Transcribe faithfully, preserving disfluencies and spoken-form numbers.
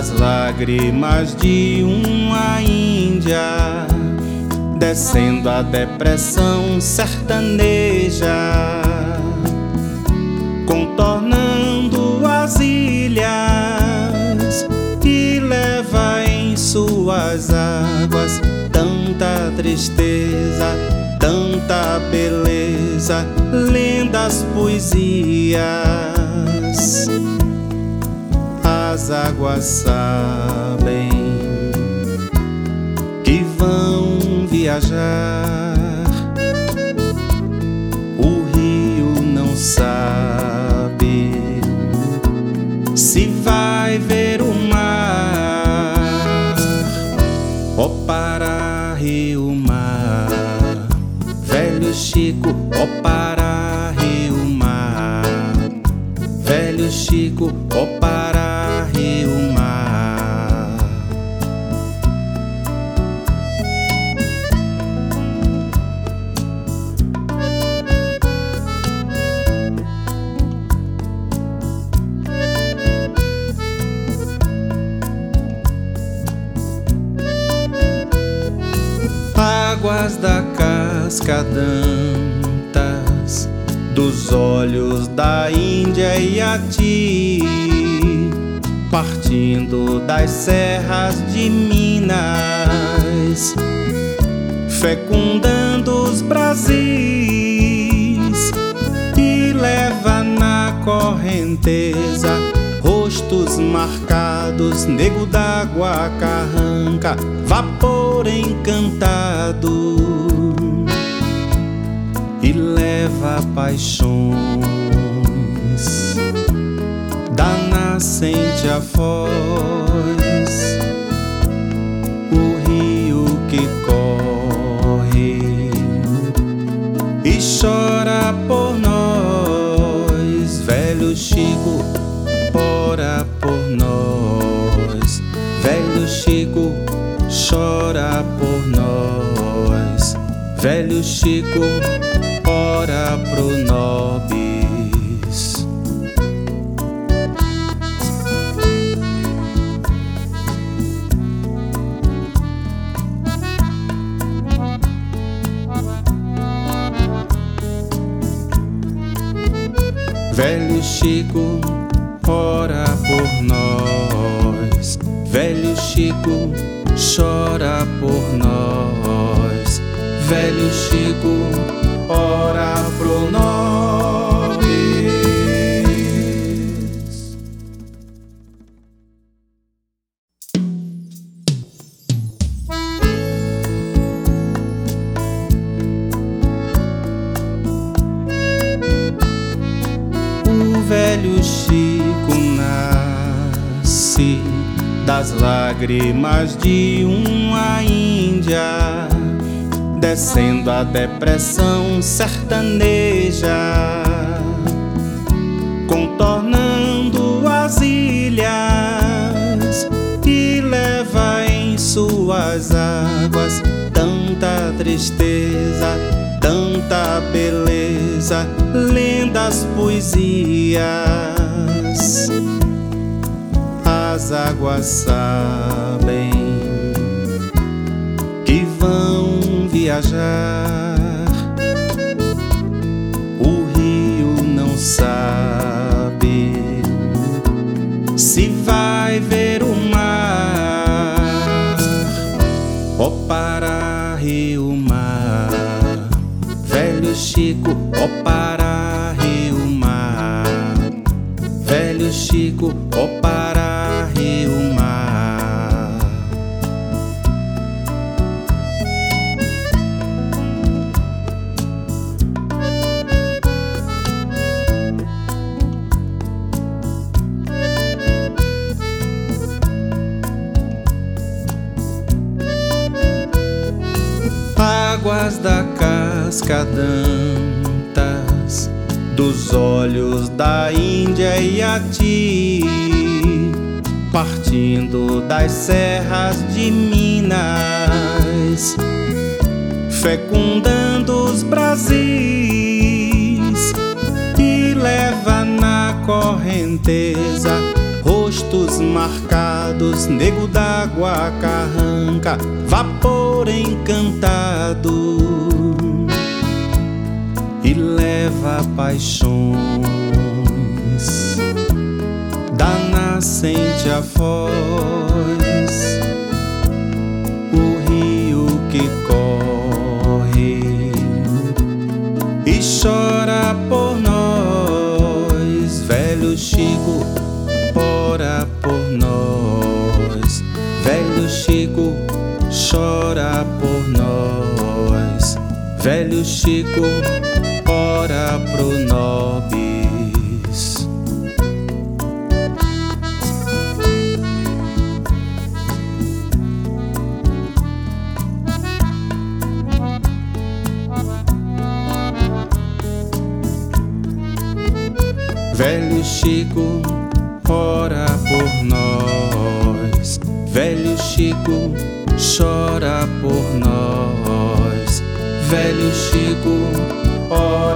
das lágrimas de uma índia, descendo a depressão sertaneja, contornando as ilhas, e leva em suas águas tanta tristeza, tanta beleza, lendas, poesias. As águas sabem que vão viajar, o rio não sabe se vai ver o mar. Ó Pará, rio mar, velho Chico, ó Pará, rio mar, velho Chico, ó Pará, rio mar. Águas da Cascadantas, dos olhos da Índia e a ti, partindo das serras de Minas, fecundando os Brasis, e leva na correnteza rostos marcados, nego d'água, carranca, vapor encantado, e leva paixões da nascente a foz, o rio que corre e chora por nós. Velho Chico, ora por nós. Velho Chico, chora por nós. Velho Chico, ora pro nobis. Velho Chico, ora por nós. Velho Chico, chora por nós. Velho Chico, ora pro nobis. O velho Chico nasce das lágrimas de uma índia, descendo a depressão sertaneja, contornando as ilhas, e leva em suas águas tanta tristeza, tanta beleza, lendas, poesias. As águas sabem que vão viajar, o rio não sabe se vai ver o mar. Ó Pará, rio mar, velho Chico, ó Pará, rio mar, velho Chico, ó Pará, rio mar. Águas da Cascadantas, dos olhos da Índia e a ti, partindo das serras de Minas, fecundando os Brasis, e leva na correnteza rostos marcados, nego d'água carranca, vapor encantado, e leva paixões da nascente a foz, o rio que corre e chora por nós. Velho Chico, ora por nós. Velho Chico, chora por nós. Velho Chico, ora pro nobis. Velho Chico, ora por nós. Velho Chico, chora por nós. Velho Chico, ora